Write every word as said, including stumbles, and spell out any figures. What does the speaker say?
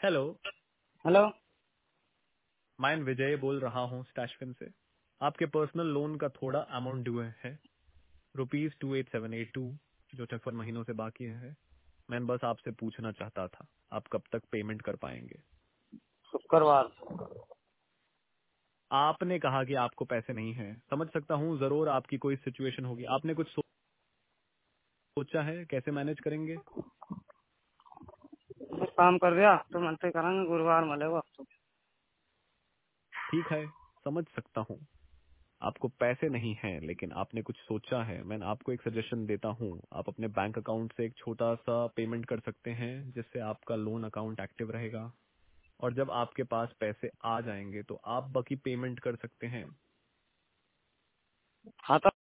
Hello. Hello. मैं विजय बोल रहा हूँ स्टैशफिन से। आपके पर्सनल लोन का थोड़ा अमाउंट ड्यू है, rupees two eight seven eight two, जो छप्पन महीनों से बाकी है। मैं बस आपसे पूछना चाहता था, आप कब तक पेमेंट कर पाएंगे? शुक्रवार। आपने कहा कि आपको पैसे नहीं हैं, समझ सकता हूँ, जरूर आपकी कोई सिचुएशन होगी। आपने कुछ सोचा है कैसे मैनेज करेंगे? एक काम कर दिया तो मनते करेंगे, गुरुवार मिलेगा तो। ठीक है, समझ सकता हूँ आपको पैसे नहीं हैं, लेकिन आपने कुछ सोचा है। मैं आपको एक सजेशन देता हूँ, आप अपने बैंक अकाउंट से एक छोटा सा पेमेंट कर सकते हैं, जिससे आपका लोन अकाउंट एक्टिव रहेगा। और जब आपके पास पैसे आ जाएंगे तो आप बाकी पेमेंट कर सकते हैं। खाता